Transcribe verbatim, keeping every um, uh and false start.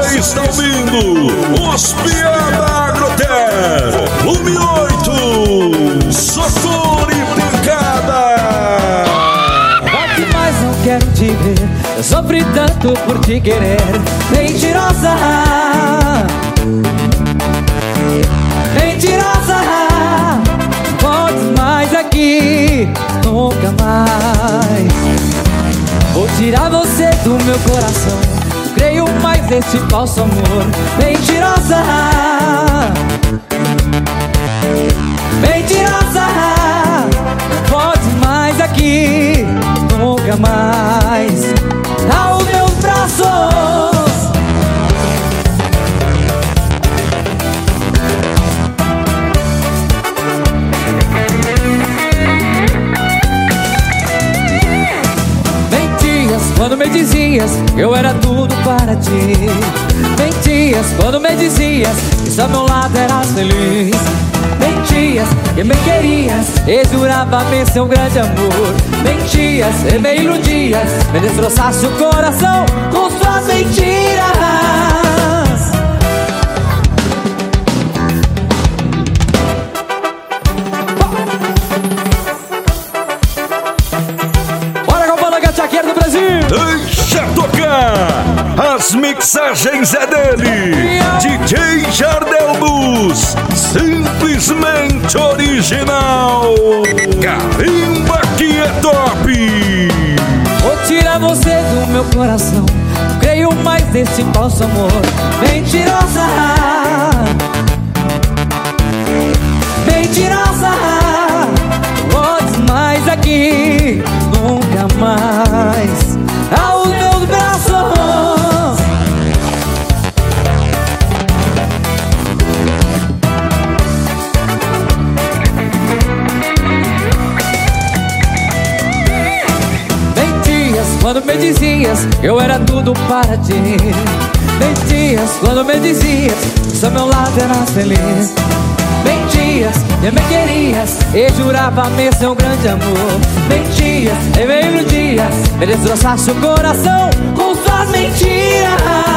Você está ouvindo os Piada Agroter, volume oito, Socorro e Pancada. O que mais não quero te ver? Eu sofri tanto por te querer. Mentirosa, mentirosa, volte mais aqui, nunca mais. Vou tirar você do meu coração, não creio mais nesse falso amor. Mentirosa, mentirosa, volte mais aqui, nunca mais aos meus braços. Mentias quando me dizias que eu era tudo para ti. Mentias quando me dizias que só meu lado eras feliz. Mentias que me querias e jurava-me seu grande amor. Mentias e me iludias, me destroçaste o coração com suas mentiras. Bora com a banda Gachaqueira do Brasil! Deixa tocar! As mixagens é dele, D J Jardel Luz, simplesmente original. Carimba que é top! Vou tirar você do meu coração, não creio mais nesse falso amor. Mentirosa, mentirosa, volte mais aqui, nunca mais aos meus braços. Quando me dizias que eu era tudo para ti. Mentias quando me dizias que só meu lado era feliz. Mentias e me querias e jurava-me seu grande amor. Mentias e me iludias, me destroçaste o coração com suas mentiras.